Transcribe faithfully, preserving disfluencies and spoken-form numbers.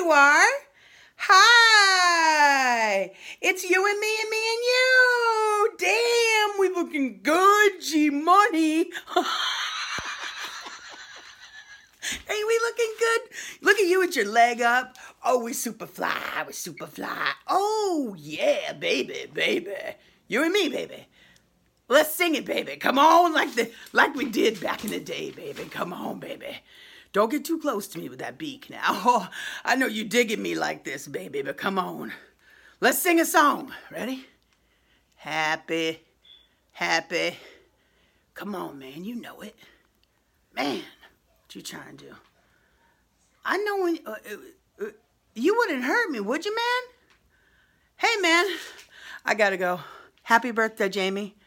you are. Hi. It's you and me and me and you. Damn, we looking good, G-Money. Ain't we looking good? Look at you with your leg up. Oh, we super fly. We super fly. Oh, yeah, baby, baby. You and me, baby. Let's sing it, baby. Come on, like the like we did back in the day, baby. Come on, baby. Don't get too close to me with that beak now. Oh, I know you digging me like this, baby, but come on. Let's sing a song. Ready? Happy, happy. Come on, man. You know it. Man, what you trying to do? I know when... Uh, uh, uh, you wouldn't hurt me, would you, man? Hey, man. I gotta go. Happy birthday, Jamie.